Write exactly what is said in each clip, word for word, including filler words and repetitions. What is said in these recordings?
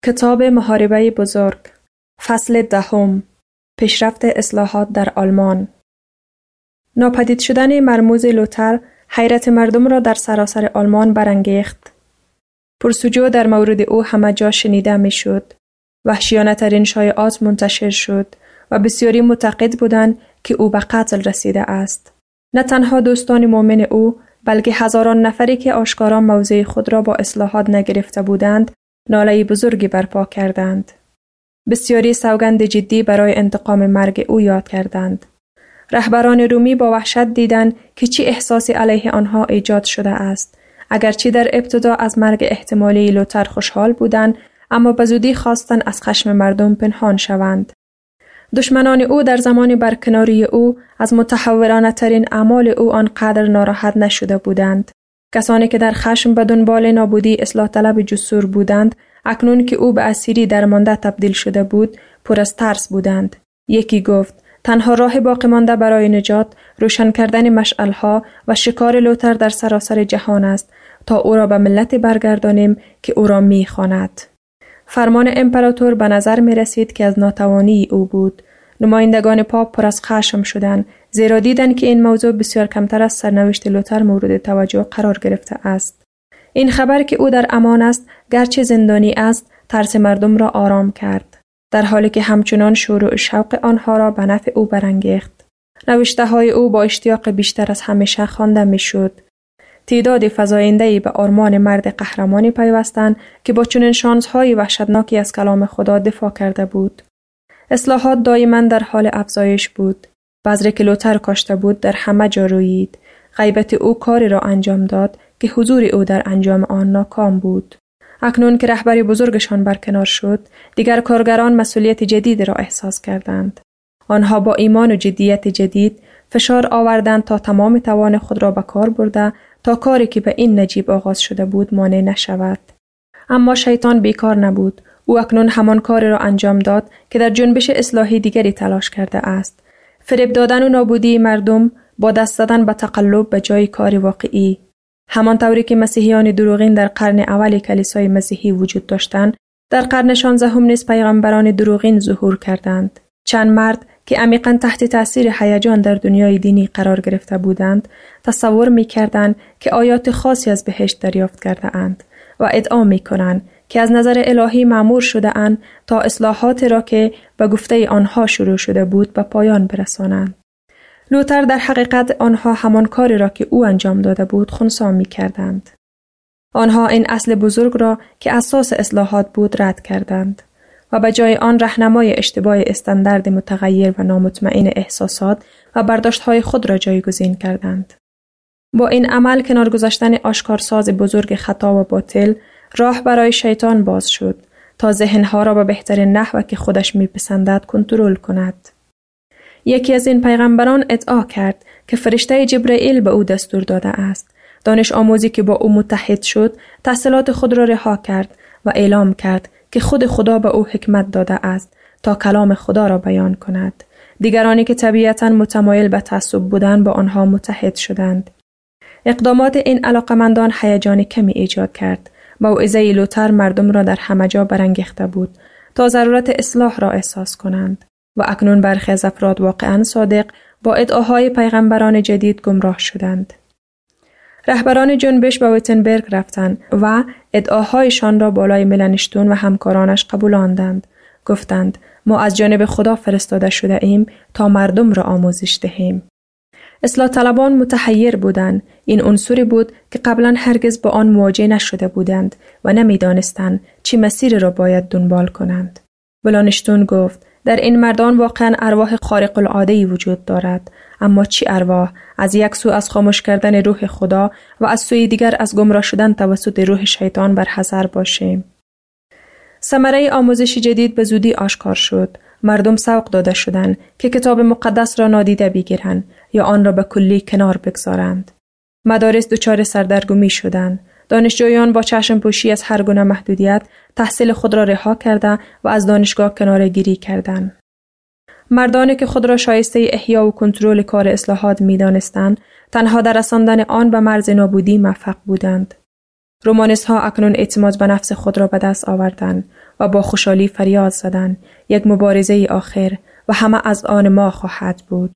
کتاب محاربه بزرگ، فصل دهم، پیشرفت اصلاحات در آلمان. ناپدید شدن مرموز لوتر حیرت مردم را در سراسر آلمان برانگیخت. پرسجو در مورد او همه جا شنیده می شد. وحشیانه ترین شایعات منتشر شد و بسیاری معتقد بودند که او به قتل رسیده است. نه تنها دوستان مؤمن او، بلکه هزاران نفری که آشکارا موضع خود را با اصلاحات نگرفته بودند، ناله بزرگی برپا کردند. بسیاری سوگند جدی برای انتقام مرگ او یاد کردند. رهبران رومی با وحشت دیدند که چه احساسی علیه آنها ایجاد شده است. اگرچه در ابتدا از مرگ احتمالی لوتر خوشحال بودند، اما به زودی خواستند از خشم مردم پنهان شوند. دشمنان او در زمان برکناری او از متحورانه ترین اعمال او آنقدر ناراحت نشده بودند. کسانی که در خشم به دنبال نابودی اصلاح طلب جسور بودند، اکنون که او به اسیری درمانده تبدیل شده بود، پر از ترس بودند. یکی گفت: تنها راه باقی مانده برای نجات روشن کردن مشعل‌ها و شکار لوتر در سراسر جهان است تا او را به ملت برگردانیم که او را می‌خواند. فرمان امپراتور به نظر می رسید که از ناتوانی او بود. نمایندگان پاپ پر از خشم شدند، زیرا دیدند که این موضوع بسیار کمتر از سرنوشت لوتر مورد توجه قرار گرفته است. این خبر که او در امان است، گرچه زندانی است، ترس مردم را آرام کرد، در حالی که همچنان شروع و شوق آنها را به نفع او برانگیخت. نوشته های او با اشتیاق بیشتر از همیشه خوانده می شد. تعداد فزاینده‌ای به آرمان مرد قهرمانی پیوستند که با چنین شانس‌های وحشتناکی از کلام خدا دفاع کرده بود. اصلاحات دائما در حال افزایش بود. بذری که لوتر کاشته بود در همه جا رویید. غیبت او کاری را انجام داد که حضور او در انجام آن ناکام بود. اکنون که رهبری بزرگشان برکنار شد، دیگر کارگران مسئولیت جدید را احساس کردند. آنها با ایمان و جدیت جدید فشار آوردند تا تمام توان خود را به کار برده تا کاری که به این نجیب آغاز شده بود مانع نشود. اما شیطان بیکار نبود. او اکنون همان کاری را انجام داد که در جنبش اصلاحی دیگری تلاش کرده است. فریب دادن و نابودی مردم با دست زدن به تقلب به جای کار واقعی. همان طوری که مسیحیان دروغین در قرن اول کلیسای مسیحی وجود داشتند، در قرن شانزدهم نیز پیغمبران دروغین ظهور کردند. چند مرد که عمیقاً تحت تأثیر هیجان در دنیای دینی قرار گرفته بودند، تصور می‌کردند که آیات خاصی از بهشت دریافت کرده اند و ادعا می‌کنند که از نظر الهی مأمور شده اند تا اصلاحات را که به گفته آنها شروع شده بود به پایان برسانند. لوتر در حقیقت آنها همان کاری را که او انجام داده بود خنثی می‌کردند. آنها این اصل بزرگ را که اساس اصلاحات بود رد کردند و به جای آن راهنمای اشتباه استاندارد متغیر و نامطمئن احساسات و برداشت‌های خود را جایگزین کردند. با این عمل کنار گذاشتن آشکارساز بزرگ خطا و باطل، راه برای شیطان باز شد تا ذهنها را به بهترین نحو که خودش می‌پسندد کنترل کند. یکی از این پیغمبران ادعا کرد که فرشته جبرائیل به او دستور داده است. دانش آموزی که با او متحد شد، تحصیلات خود را رها کرد و اعلام کرد که خود خدا به او حکمت داده است تا کلام خدا را بیان کند. دیگرانی که طبیعتاً متمایل به تعصب بودند با آنها متحد شدند. اقدامات این علاقمندان هیجان کمی ایجاد کرد. موعظه لوتر مردم را در همه جا برانگیخته بود تا ضرورت اصلاح را احساس کنند و اکنون برخی از افراد واقعاً صادق با ادعاهای پیغمبران جدید گمراه شدند. رهبران جنبش به ویتنبرگ رفتند و ادعاهایشان را بالای ملنشتون و همکارانش قبولاندند. گفتند: ما از جانب خدا فرستاده شده ایم تا مردم را آموزش دهیم. اصلاح طلبان متحیر بودند. این عنصری بود که قبلا هرگز با آن مواجه نشده بودند و نمیدانستند چه مسیری را باید دنبال کنند. ملنشتون گفت: در این مردان واقعا ارواح خارق العاده‌ای وجود دارد، اما چی ارواح؟ از یک سو از خاموش کردن روح خدا و از سوی دیگر از گمراه شدن توسط روح شیطان بر حذر باشیم. ثمره آموزش جدید به زودی آشکار شد. مردم سوق داده شدند که کتاب مقدس را نادیده بگیرند یا آن را به کلی کنار بگذارند. مدارس دچار سردرگمی شدند. دانشجویان با چشم پوشی از هر گونه محدودیت تحصیل خود را رها کرده و از دانشگاه کناره گیری کردند. مردانی که خود را شایسته احیا و کنترل کار اصلاحات می دانستند، تنها در رساندن آن به مرز نابودی موفق بودند. رومانیست ها اکنون اعتماد به نفس خود را به دست آوردند. و با خوشحالی فریاد زدند: یک مبارزه آخر و همه از آن ما خواهد بود.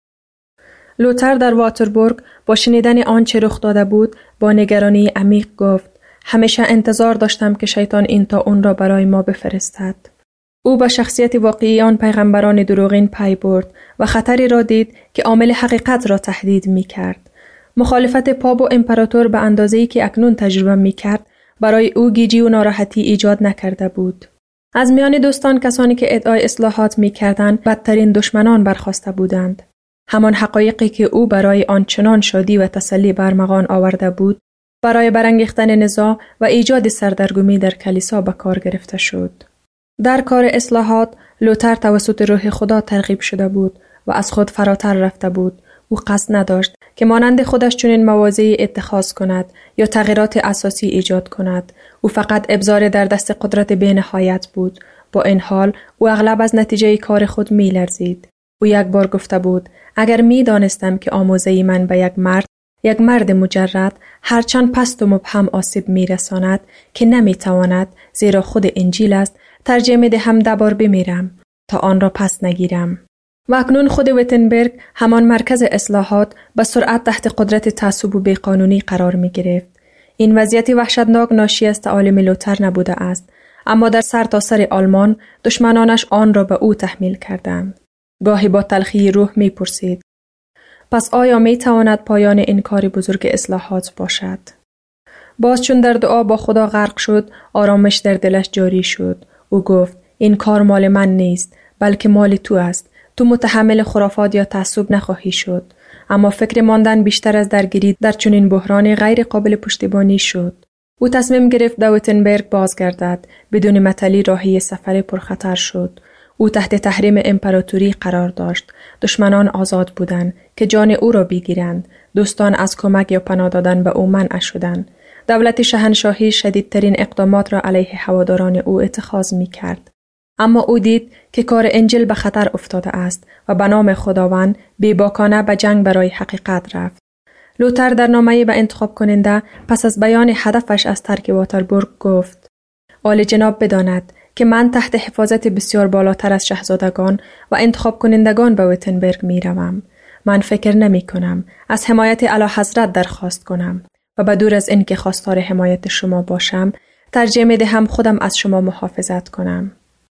لوتر در واتربورگ با شنیدن آنچه رخ داده بود با نگرانی عمیق گفت: همیشه انتظار داشتم که شیطان این تا اون را برای ما بفرستد. او به شخصیت واقعی آن پیغمبران دروغین پی برد و خطری را دید که عامل حقیقت را تهدید می کرد. مخالفت پاپ و امپراتور به اندازه‌ای که اکنون تجربه می کرد برای او گیجی و ناراحتی ایجاد نکرده بود. از میان دوستان کسانی که ادعای اصلاحات می کردند بدترین دشمنان برخاسته بودند. همان حقایقی که او برای آنچنان شادی و تسلی برمغان آورده بود برای برانگیختن نزاع و ایجاد سردرگمی در کلیسا به کار گرفته شد. در کار اصلاحات لوتر توسط روح خدا ترغیب شده بود و از خود فراتر رفته بود. او قصد نداشت که مانند خودش چنین مواضعی اتخاذ کند یا تغییرات اساسی ایجاد کند. او فقط ابزار در دست قدرت بی‌نهایت بود. با این حال او اغلب از نتیجه کار خود می لرزید. او یک بار گفته بود: اگر می دانستم که آموزه من به یک مرد یک مرد مجرد هرچند پست و مبهم آسیب می رساند که نمی تواند زیرا خود انجیل است، ترجیح می دهم ده بار بمیرم تا آن را پس نگیرم. و اکنون خود ویتنبرگ همان مرکز اصلاحات به سرعت تحت قدرت تعصب و بیقانونی قرار می گرفت. این وضعیت وحشتناک ناشی از تعالیم لوتر نبوده است، اما در سرتاسر آلمان دشمنانش آن را به او تحمیل کردند. گاهی با تلخی روح می پرسید: پس آیا می تواند پایان این کار بزرگ اصلاحات باشد؟ باز چون در دعا با خدا غرق شد، آرامش در دلش جاری شد. او گفت: این کار مال من نیست، بلکه مال تو است. تو متحمل خرافات یا تعصب نخواهی شد. اما فکر ماندن بیشتر از درگیری در چنین بحران غیر قابل پشتیبانی شد. او تصمیم گرفت به ویتنبرگ بازگردد. بدون مطلی راهی سفر پرخطر شد. او تحت تحریم امپراتوری قرار داشت. دشمنان آزاد بودند که جان او را بگیرند. دوستان از کمک یا پناه دادن به او منع شدند. دولت شاهنشاهی شدیدترین اقدامات را علیه هواداران او اتخاذ می کرد. اما او دید که کار انجیل به خطر افتاده است و به نام خداوند بی‌باکانه به جنگ برای حقیقت رفت. لوتر در نامه‌ای به انتخاب کننده پس از بیان هدفش از ترک واتربورگ گفت: عالی جناب بداند که من تحت حفاظت بسیار بالاتر از شاهزادگان و انتخاب کنندگان به ویتنبرگ می روم. من فکر نمی کنم از حمایت اعلیحضرت درخواست کنم و به دور از این که خواستار حمایت شما باشم، ترجیح می دهم خودم از شما محافظت کنم.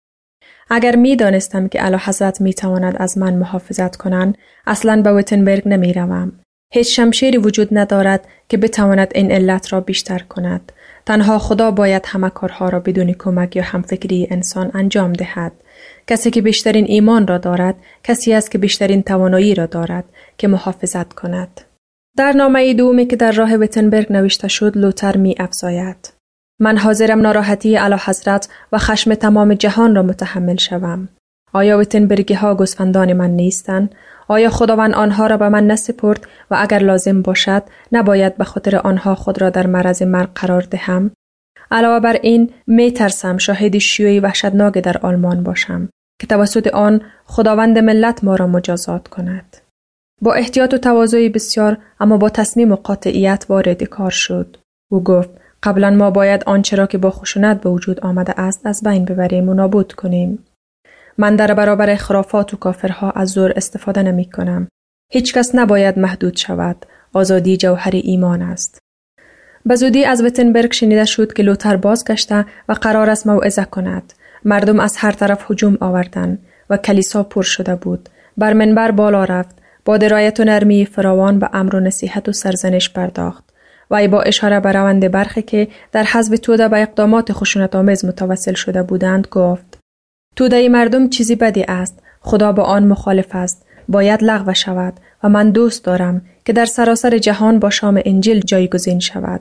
اگر می دانستم که اعلیحضرت می تواند از من محافظت کنند، اصلاً به ویتنبرگ نمی روم. هیچ شمشیری وجود ندارد که بتواند این علت را بیشتر کند. تنها خدا باید همه کارها را بدون کمک یا همفکری انسان انجام دهد. کسی که بیشترین ایمان را دارد، کسی است که بیشترین توانایی را دارد که محافظت کند. در نامه دومی که در راه ویتنبرگ نوشته شد، لوتر می افزاید: من حاضرم ناراحتی اعلیحضرت و خشم تمام جهان را متحمل شوم. آیا ویتنبرگی ها گوسفندان من نیستند؟ آیا خداوند آنها را به من نسپرد و اگر لازم باشد نباید به خاطر آنها خود را در معرض مرگ قرار دهم؟ علاوه بر این می ترسم شاهد شیوعی وحشتناک در آلمان باشم که توسط آن خداوند ملت ما را مجازات کند. با احتیاط و تواضع بسیار اما با تصمیم و قاطعیت وارد کار شد. او گفت: قبلا ما باید آنچه را که با خشونت به وجود آمده است از بین ببریم و نابود کنیم. من در برابر خرافات و کافرها از زور استفاده نمی کنم. هیچ کس نباید محدود شود. آزادی جوهر ایمان است. به زودی از ویتنبرگ شنیده شد که لوتر بازگشته و قرار است موعظه کند. مردم از هر طرف هجوم آوردند و کلیسا پر شده بود. بر منبر بالا رفت. با درایت و نرمی فراوان به امر و نصیحت و سرزنش پرداخت. و با اشاره به روند برخی که در حزب توده به اقدامات خشونت‌آمیز متوسل شده بودند گفت: توده مردم چیزی بدی است. خدا با آن مخالف است. باید لغو شود و من دوست دارم که در سراسر جهان با شام انجیل جایگزین شود.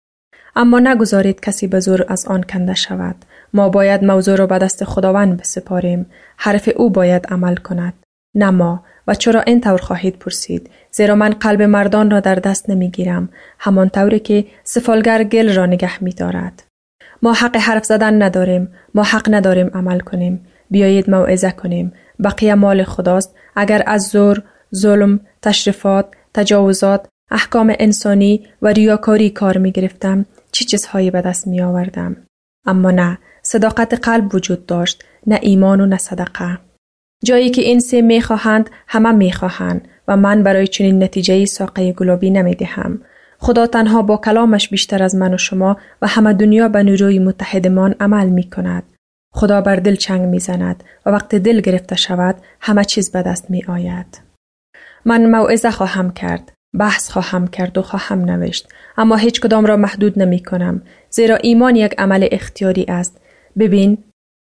اما نگذارید کسی به زور از آن کنده شود. ما باید موضوع را به دست خداوند بسپاریم. حرف او باید عمل کند، نه ما. و چرا این طور خواهید پرسید؟ زیرا من قلب مردان را در دست نمی گیرم، همان طوری که سفالگر گل را نگه می دارد. ما حق حرف زدن نداریم. ما حق نداریم عمل کنیم. بیایید موعظه کنیم. بقیه مال خداست. اگر از زور، ظلم، تشریفات، تجاوزات، احکام انسانی و ریاکاری کار می گرفتم، چه چیزهایی به دست می آوردم؟ اما نه، صداقت قلب وجود داشت، نه ایمان و نه صدقه. جایی که این سه میخواهند همه میخواهند و من برای چنین نتیجه‌ای ساقه گلابی نمیدهم. خدا تنها با کلامش بیشتر از من و شما و همه دنیا به نیروی متحدمان عمل می کند. خدا بر دل چنگ می زند و وقت دل گرفته شود همه چیز به دست می آید. من موعظه خواهم کرد، بحث خواهم کرد و خواهم نوشت، اما هیچ کدام را محدود نمی کنم، زیرا ایمان یک عمل اختیاری است. ببین،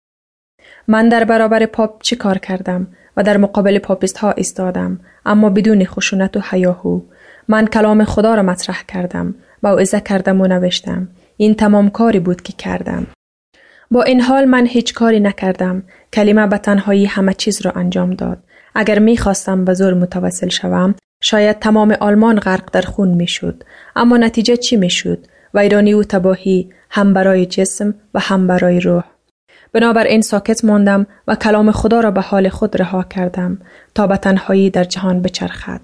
من در برابر پاپ چی کار کردم و در مقابل پاپیست ها ایستادم، اما بدون خشونت و هیاهو. من کلام خدا را مطرح کردم، موعظه کردم و نوشتم. این تمام کاری بود که کردم. با این حال من هیچ کاری نکردم. کلمه به تنهایی همه چیز را انجام داد. اگر می خواستم به زور متوسل شوم، شاید تمام آلمان غرق در خون می شد. اما نتیجه چی می شد؟ ویرانی و تباهی، هم برای جسم و هم برای روح. بنابراین ساکت ماندم و کلام خدا را به حال خود رها کردم تا به تنهایی در جهان بچرخد.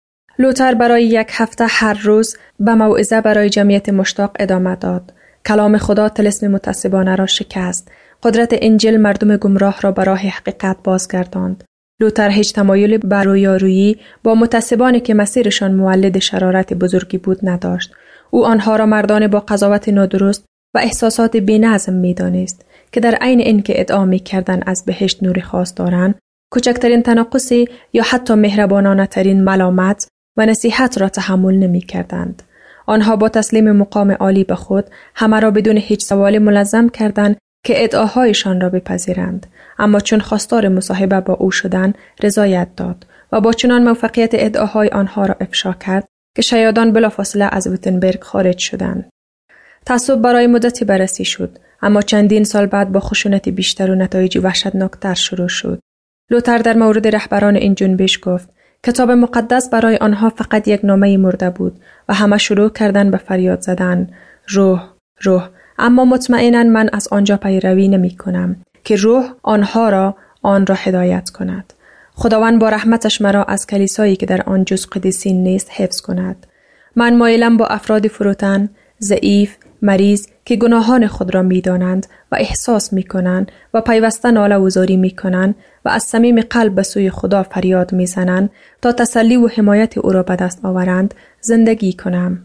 لوتر برای یک هفته هر روز به موعظه برای جمعیت مشتاق ادامه داد. کلام خدا طلسم متعصبانه را شکست. قدرت انجیل مردم گمراه را به راه حقیقت بازگرداند. لوتر هیچ تمایلی بر رویارویی با متعصبانی که مسیرشان مولد شرارت بزرگی بود نداشت. او آنها را مردان با قضاوت نادرست و احساسات بی‌نظم می‌دانست که در عین اینکه ادعا می‌کردند از بهشت نور خاص دارند، کوچکترین تناقضی یا حتی مهربانانه ترین ملامت و نصیحت را تحمل نمی‌کردند. آنها با تسلیم مقام عالی به خود همه را بدون هیچ سوال ملزم کردند که ادعاهایشان را بپذیرند، اما چون خواستار مصاحبه با او شدند رضایت داد و با چنان موفقیت ادعاهای آنها را افشا کرد که شیادان بلافاصله از ویتنبرگ خارج شدند. تعصب برای مدتی بررسی شد، اما چندین سال بعد با خشونت بیشتر و نتایج وحشتناکتر شروع شد. لوتر در مورد رهبران این جنبش گفت: کتاب مقدس برای آنها فقط یک نامه مرده بود و همه شروع کردن به فریاد زدن: روح، روح. اما مطمئناً من از آنجا پیروی نمی کنم که روح آنها را آن را هدایت کند. خداوند با رحمتش مرا از کلیسایی که در آن جز قدیسین نیست حفظ کند. من مایلم با افراد فروتن، ضعیف، مریض که گناهان خود را می دانند و احساس می کنند و پیوسته ناله و زاری می کنند و از صمیم قلب به سوی خدا فریاد می زنند تا تسلی و حمایت او را به دست آورند زندگی کنم.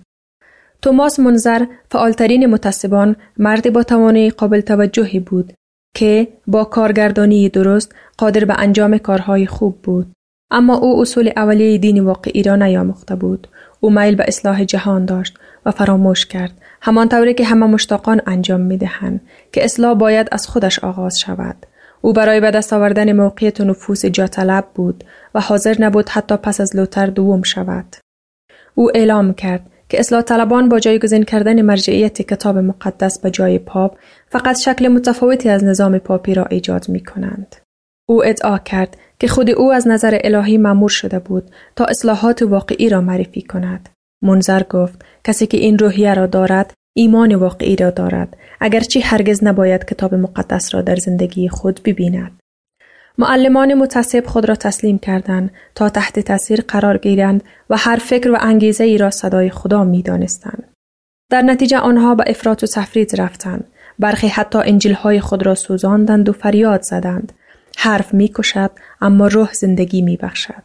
توماس منذر، فعالترین متعصبان، مردی با توانایی قابل توجهی بود که با کارگردانی درست قادر به انجام کارهای خوب بود. اما او اصول اولیه دین واقعی را نیاموخته بود. او میل به اصلاح جهان داشت و فراموش کرد، همانطوری که همه مشتاقان انجام می‌دهند، که اصلاح باید از خودش آغاز شود. او برای به دست آوردن موقعیت و نفوذ جا طلب بود و حاضر نبود حتی پس از لوتر دوم شود. او اعلام کرد که اصلاح طلبان با جایگزین کردن مرجعیت کتاب مقدس به جای پاپ فقط شکل متفاوتی از نظام پاپی را ایجاد می کنند. او ادعا کرد که خود او از نظر الهی مأمور شده بود تا اصلاحات واقعی را معرفی کند. منذر گفت: کسی که این روحیه را دارد ایمان واقعی را دارد، اگرچه هرگز نباید کتاب مقدس را در زندگی خود ببیند. معلمان متعصب خود را تسلیم کردند تا تحت تاثیر قرار گیرند و هر فکر و انگیزه ای را صدای خدا می دانستند. در نتیجه آنها به افراط و تفرید رفتند. برخی حتی انجیل‌های خود را سوزاندند و فریاد زدند: حرف می کشد اما روح زندگی می بخشد.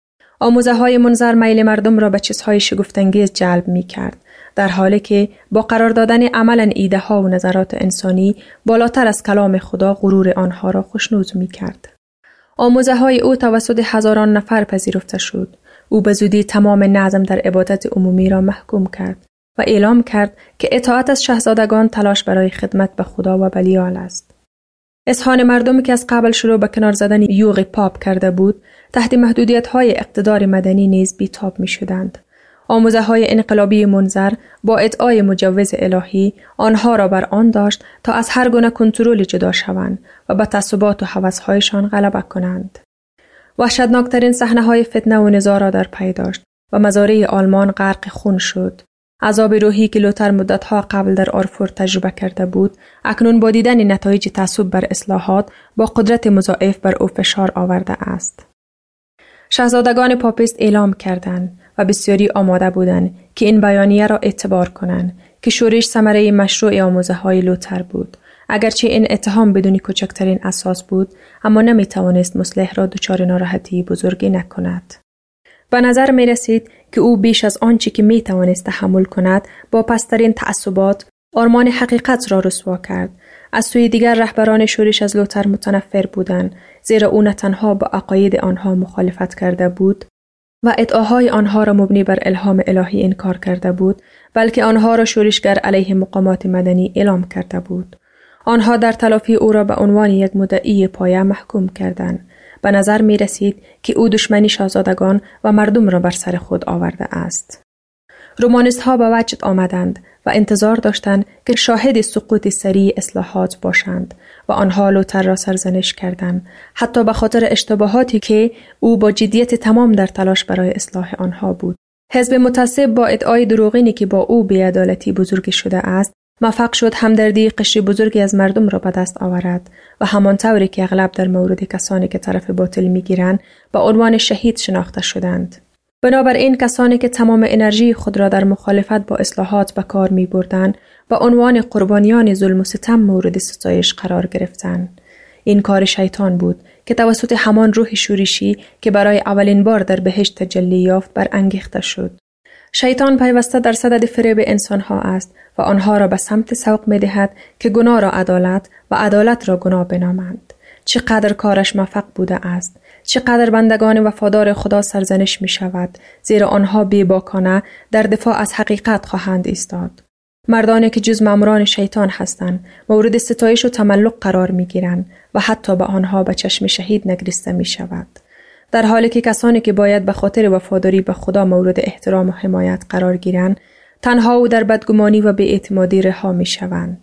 آموزه های منذر میل مردم را به چیزهای شگفت‌انگیز جلب می کرد، در حالی که با قرار دادن عملاً ایده ها و نظرات انسانی بالاتر از کلام خدا غرور آنها را خوشنود می کرد. آموزه های او توسط هزاران نفر پذیرفته شد. او به زودی تمام نظم در عبادت عمومی را محکوم کرد و اعلام کرد که اطاعت از شاهزادگان تلاش برای خدمت به خدا و بلیال است. اذهان مردمی که از قبل شروع به کنار زدن یوغ پاپ کرده بود، تحت محدودیت‌های اقتدار مدنی نیز بی‌تاب می‌شدند. آموزه‌های انقلابی منذر با ادعای مجوز الهی آنها را بر آن داشت تا از هر گونه کنترل جدا شوند و به تعصبات و هوس‌هایشان غلبه کنند. وحشتناکترین صحنه‌های فتنه و نزاع را در پی داشت و مزارع آلمان غرق خون شد. عذاب روحی که لوتر مدت‌ها قبل در آرفورت تجربه کرده بود، اکنون با دیدن نتایج تعصب بر اصلاحات با قدرت مضاعف بر او فشار آورده است. شاهزادگان پاپیست اعلام کردند و بسیاری آماده بودند که این بیانیه را اعتبار کنند که شورش ثمره مشروع آموزه‌های لوتر بود، اگرچه این اتهام بدون کوچکترین اساس بود، اما نمی توانست مصلح را دچار ناراحتی بزرگی نکند. به نظر می رسید که او بیش از آنچه که می توانست تحمل کند با پسترین تعصبات آرمان حقیقت را رسوا کرد. از سوی دیگر رهبران شورش از لوتر متنفر بودند، زیرا او نه تنها با عقاید آنها مخالفت کرده بود و ادعاهای آنها را مبنی بر الهام الهی انکار کرده بود، بلکه آنها را شورشگر علیه مقامات مدنی اعلام کرده بود. آنها در تلافی او را به عنوان یک مدعی پایه محکوم کردند. به نظر می رسید که او دشمنی شاهزادگان و مردم را بر سر خود آورده است. رومانیست ها به وجد آمدند و انتظار داشتند که شاهد سقوط سریع اصلاحات باشند و آنها لوتر را سرزنش کردند، حتی به خاطر اشتباهاتی که او با جدیت تمام در تلاش برای اصلاح آنها بود. حزب متعصب با ادعای دروغینی که با او بی‌عدالتی بزرگ شده است، موفق شد همدردی قشری بزرگی از مردم را به دست آورد و همانطوری که اغلب در مورد کسانی که طرف باطل میگیرند به عنوان شهید شناخته شدند. بنابراین کسانی که تمام انرژی خود را در مخالفت با اصلاحات به کار می بردند به عنوان قربانیان ظلم و ستم مورد ستایش قرار گرفتند. این کار شیطان بود که توسط همان روح شورشی که برای اولین بار در بهشت تجلی یافت برانگیخته شد. شیطان پیوسته در صدد فریب انسانها است و آنها را به سمت سوق می دهد که گناه را عدالت و عدالت را گناه بنامند. چقدر کارش موفق بوده است، چقدر بندگان وفادار خدا سرزنش می شود، زیرا آنها بی‌باکانه در دفاع از حقیقت خواهند ایستاد. مردانی که جز ماموران شیطان هستند مورد ستایش و تملق قرار می گیرند و حتی به آنها به چشم شهید نگریسته می شود، در حالی که کسانی که باید به خاطر وفاداری به خدا مورد احترام و حمایت قرار گیرند تنها و در بدگمانی و بی‌اعتمادی رها می شوند.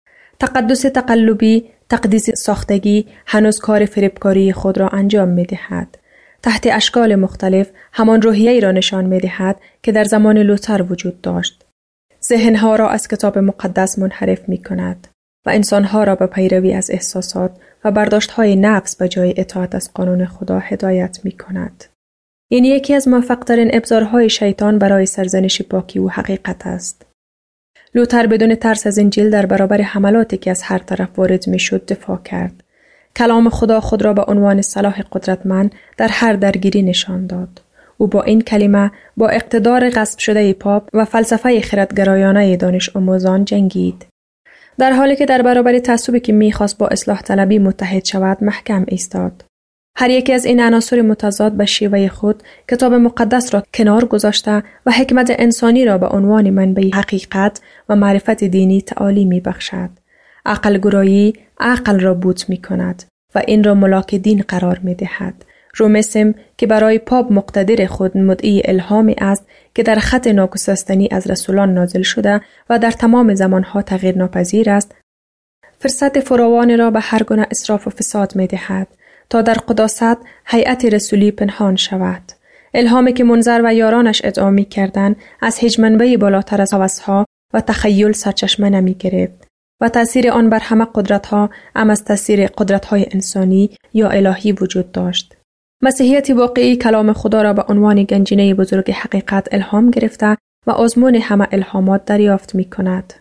تقدس تقلبی، تقدیس ساختگی هنوز کار فریبکاری خود را انجام می دهد. تحت اشکال مختلف همان روحیه‌ای را نشان می دهد که در زمان لوتر وجود داشت. ذهنها را از کتاب مقدس منحرف می کند و انسانها را به پیروی از احساسات و برداشت‌های نفس به جای اطاعت از قانون خدا هدایت می کند. این یکی از موفق‌ترین ابزارهای شیطان برای سرزنش پاکی و حقیقت است. لوتر بدون ترس از انجیل در برابر حملاتی که از هر طرف وارد می شد دفاع کرد. کلام خدا خود را به عنوان سلاح قدرتمند در هر درگیری نشان داد. او با این کلمه با اقتدار غصب شده پاپ و فلسفه خردگرایانه دانش آموزان جنگید. در حالی که در برابر تعصبی که می‌خواست با اصلاح طلبی متحد شود محکم ایستاد. هر یکی از این عناصر متضاد به شیوه خود کتاب مقدس را کنار گذاشته و حکمت انسانی را به عنوان منبع حقیقت و معرفت دینی تعالی می‌بخشد. عقل گرایی عقل را بوت می‌کند و این را ملاک دین قرار می‌دهد. رومسم که برای پاپ مقتدر خود مدعی الهامی است که در خط ناگسستنی از رسولان نازل شده و در تمام زمانها تغییر ناپذیر است، فرصت فراوانی را به هر گونه اسراف و فساد می‌دهد تا در قداست هیئت رسولی پنهان شود. الهامی که منظر و یارانش ادعا می‌کردند از هیچ منبعی بالاتر از هوس‌ها و تخیل سرچشمه نمی‌گرفت و تأثیر آن بر همه قدرت‌ها ام از تأثیر قدرت‌های انسانی یا الهی وجود داشت. مسیحیت واقعی کلام خدا را به عنوان گنجینه بزرگ حقیقت الهام گرفته و آزمون همه الهامات دریافت می‌کند.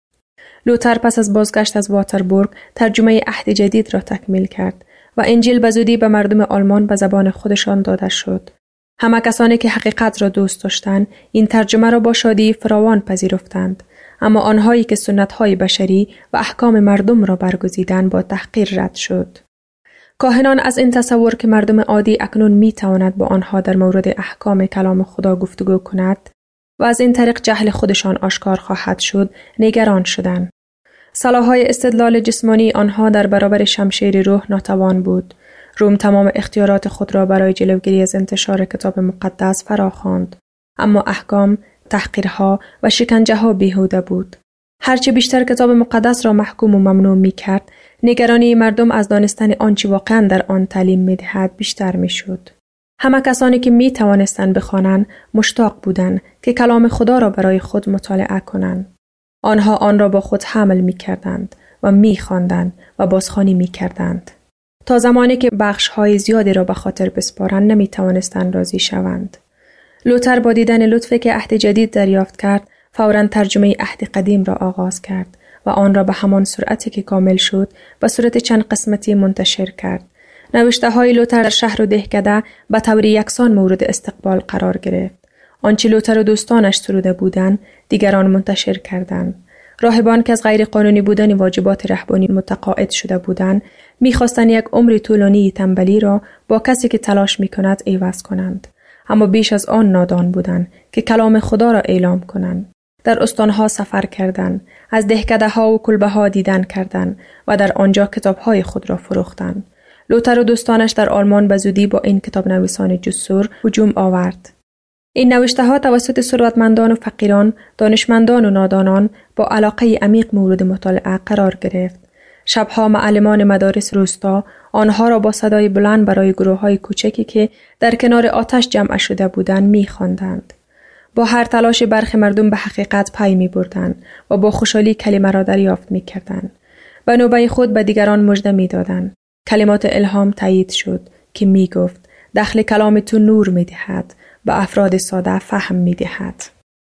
لوتر پس از بازگشت از واتربورگ ترجمه عهد جدید را تکمیل کرد و انجیل به زودی به مردم آلمان به زبان خودشان داده شد. همه کسانی که حقیقت را دوست داشتند این ترجمه را با شادی فراوان پذیرفتند، اما آنهایی که سنت‌های بشری و احکام مردم را برگزیدند با تحقیر رد شد. کاهنان از این تصور که مردم عادی اکنون می تواند با آنها در مورد احکام کلام خدا گفتگو کند و از این طریق جهل خودشان آشکار خواهد شد نگران شدند. سلاح‌های استدلال جسمانی آنها در برابر شمشیر روح ناتوان بود. روم تمام اختیارات خود را برای جلوگیری از انتشار کتاب مقدس فراخواند، اما احکام، تحقیرها و شکنجه‌ها بیهوده بود. هرچه بیشتر کتاب مقدس را محکوم و ممنوع می کرد، نگرانی مردم از دانستن آنچه واقعاً در آن تعلیم می دهد بیشتر می شد. همه کسانی که می توانستند بخوانند مشتاق بودند که کلام خدا را برای خود مطالعه کنند. آنها آن را با خود حمل می کردند و می خواندند و بازخوانی می کردند. تا زمانی که بخش های زیادی را به خاطر بسپارند نمی توانستند راضی شوند. لوتر با دیدن لطفی که عهد جدید دریافت کرد، فوراً ترجمه عهد قدیم را آغاز کرد و آن را به همان سرعتی که کامل شد به صورت چند قسمتی منتشر کرد. نوشته های لوتر در شهر و دهکده به طور یکسان مورد استقبال قرار گرفت. آنچه لوتر و دوستانش سروده بودند دیگران منتشر کردند. راهبان که از غیر قانونی بودن واجبات رهبانی متقاعد شده بودند می‌خواستند یک عمر طولانی تنبلی را با کسی که تلاش می‌کند عوض کنند، اما بیش از آن نادان بودند که کلام خدا را اعلام کنند. در استانها سفر کردند، از دهکده‌ها و کلبه‌ها دیدن کردند و در آنجا کتاب‌های خود را فروختند. لوتر و دوستانش در آلمان به زودی با این کتاب نویسان جسور هجوم آورد. این نوشته‌ها توسط ثروتمندان و فقیران، دانشمندان و نادانان با علاقه عمیق مورد مطالعه قرار گرفت. شبها معلمان مدارس روستا آنها را با صدای بلند برای گروه‌های کوچکی که در کنار آتش جمع شده بودند می‌خواندند. با هر تلاش برخی مردم به حقیقت پی می‌بردند و با خوشحالی کلمه را دریافت می‌کردند. به نوبه خود به دیگران مژده می‌دادند. کلمات الهام تایید شد که می‌گفت داخل کلام تو نور می‌دهد، به افراد ساده فهم می‌دهد.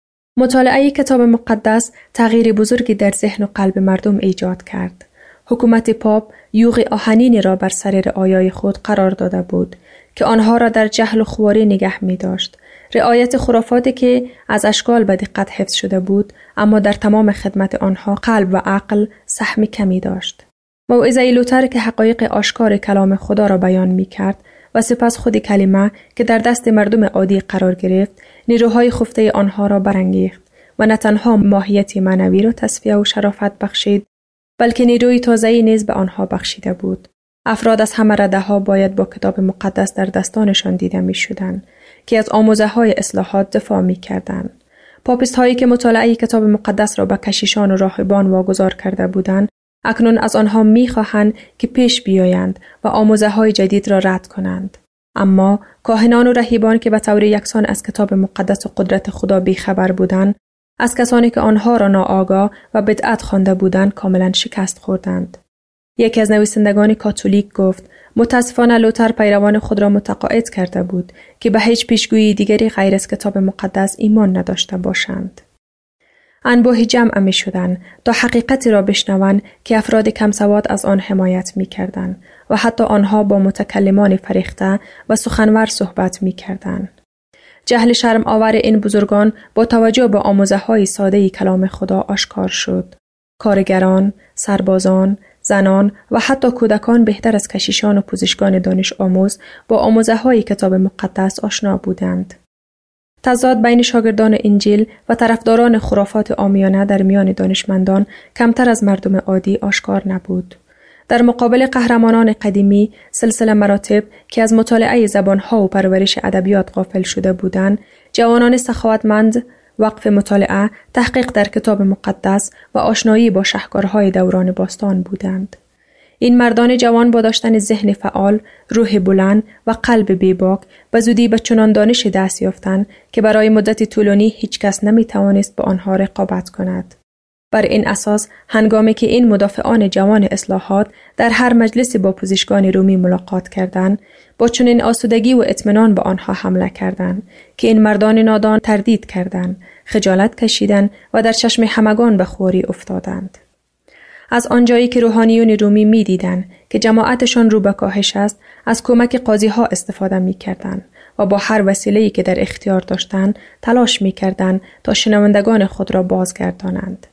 مطالعه کتاب مقدس تغییر بزرگی در ذهن و قلب مردم ایجاد کرد. حکومت پاپ یوغ آهنینی را بر سر رعایای خود قرار داده بود که آنها را در جهل و خواری نگه می داشت. رعایت خرافاتی که از اشکال به دقت حفظ شده بود، اما در تمام خدمت آنها قلب و عقل سهم کمی داشت. موعظه لوتر که حقایق آشکار کلام خدا را بیان می کرد و سپس خود کلمه که در دست مردم عادی قرار گرفت، نیروهای خفته آنها را برانگیخت و نه تنها ماهیت معنوی را تصفیه و شرافت بخشید، بلکه نیروی تازه‌ای نیز به آنها بخشیده بود. افراد از همه رده‌ها باید با کتاب مقدس در دستانشان دیده می‌شدند که از آموزه‌های اصلاحات دفاع می‌کردند. پاپیست‌هایی که مطالعه کتاب مقدس را به کشیشان و راهبان واگذار کرده بودند، اکنون از آنها می‌خواهند که پیش بیایند و آموزه‌های جدید را رد کنند. اما کاهنان و راهبان که به طور یکسان از کتاب مقدس و قدرت خدا بی‌خبر بودند، از کسانی که آنها را ناآگاه و بدعت خوانده بودند کاملا شکست خوردند. یکی از نویسندگان کاتولیک گفت متاسفانه لوتر پیروان خود را متقاعد کرده بود که به هیچ پیشگویی دیگری غیر از کتاب مقدس ایمان نداشته باشند. انبوهی جمع می شدند تا حقیقتی را بشنوند که افراد کم سواد از آن حمایت می کردند و حتی آنها با متکلمان فریخته و سخنور صحبت می کردند. جهل شرم آور این بزرگان با توجه به آموزه‌های ساده کلام خدا آشکار شد. کارگران، سربازان، زنان و حتی کودکان بهتر از کشیشان و پزشکان دانش آموز با آموزه‌های کتاب مقدس آشنا بودند. تضاد بین شاگردان انجیل و طرفداران خرافات عامیانه در میان دانشمندان کمتر از مردم عادی آشکار نبود. در مقابل قهرمانان قدیمی، سلسله مراتب که از مطالعه زبانها و پرورش ادبیات غافل شده بودند، جوانان سخاوتمند وقف مطالعه، تحقیق در کتاب مقدس و آشنایی با شهکارهای دوران باستان بودند. این مردان جوان با داشتن ذهن فعال، روح بلند و قلب بیباک به زودی به چنان دانش دست یافتند که برای مدت طولانی هیچ کس نمی توانست با آنها رقابت کند. بر این اساس هنگامی که این مدافعان جوان اصلاحات در هر مجلسی با پزشکان رومی ملاقات کردند، با چنین آسودگی و اطمینان به آنها حمله کردند که این مردان نادان تردید کردند، خجالت کشیدند و در چشم همگان به خواری افتادند. از آنجایی که روحانیون رومی می دیدند که جماعتشان رو به کاهش است، از کمک قاضی ها استفاده می کردند و با هر وسیله‌ای که در اختیار داشتند تلاش می کردند تا شنوندگان خود را بازگردانند.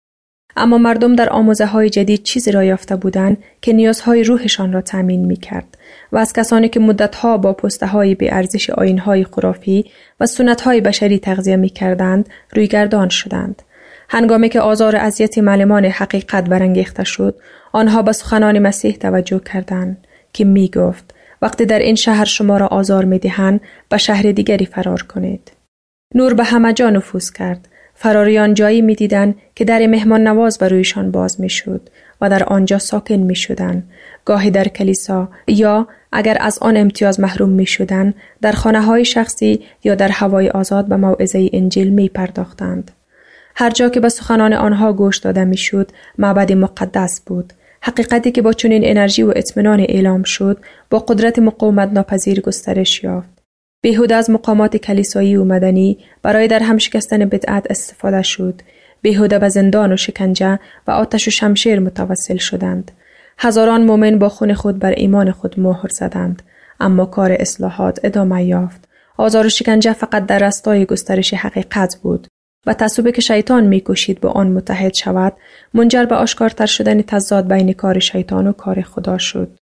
اما مردم در آموزه‌های جدید چیزی را یافته بودند که نیازهای روحشان را تامین می‌کرد و از کسانی که مدت‌ها با پسته‌های بی‌ارزش آیین‌های خرافی و سنت‌های بشری تغذیه می‌کردند، رویگردان شدند. هنگامی که آزار و اذیت معلمان حقیقت برانگیخته شد، آنها به سخنان مسیح توجه کردند که می‌گفت وقتی در این شهر شما را آزار می‌دهند، به شهر دیگری فرار کنید. نور به همه جا نفوذ کرد. فراریان جایی می دیدن که در مهمان نواز بر رویشان باز می شد و در آنجا ساکن می شدن. گاهی در کلیسا یا اگر از آن امتیاز محروم می شدن در خانه های شخصی یا در هوای آزاد به موعظه انجیل می پرداختند. هر جا که به سخنان آنها گوش داده می شد معبد مقدس بود. حقیقتی که با چنین انرژی و اطمینان اعلام شد با قدرت مقاومت ناپذیر گسترش یافت. بیهوده از مقامات کلیسایی و مدنی برای در هم شکستن بدعت استفاده شد. بیهوده به زندان و شکنجه و آتش و شمشیر متوسل شدند. هزاران مؤمن با خون خود بر ایمان خود مهر زدند، اما کار اصلاحات ادامه یافت. آزار و شکنجه فقط در راستای گسترش حقیقت بود و تعصبی که شیطان می‌کوشید با آن متحد شود، منجر به آشکارتر شدن تضاد بین کار شیطان و کار خدا شد.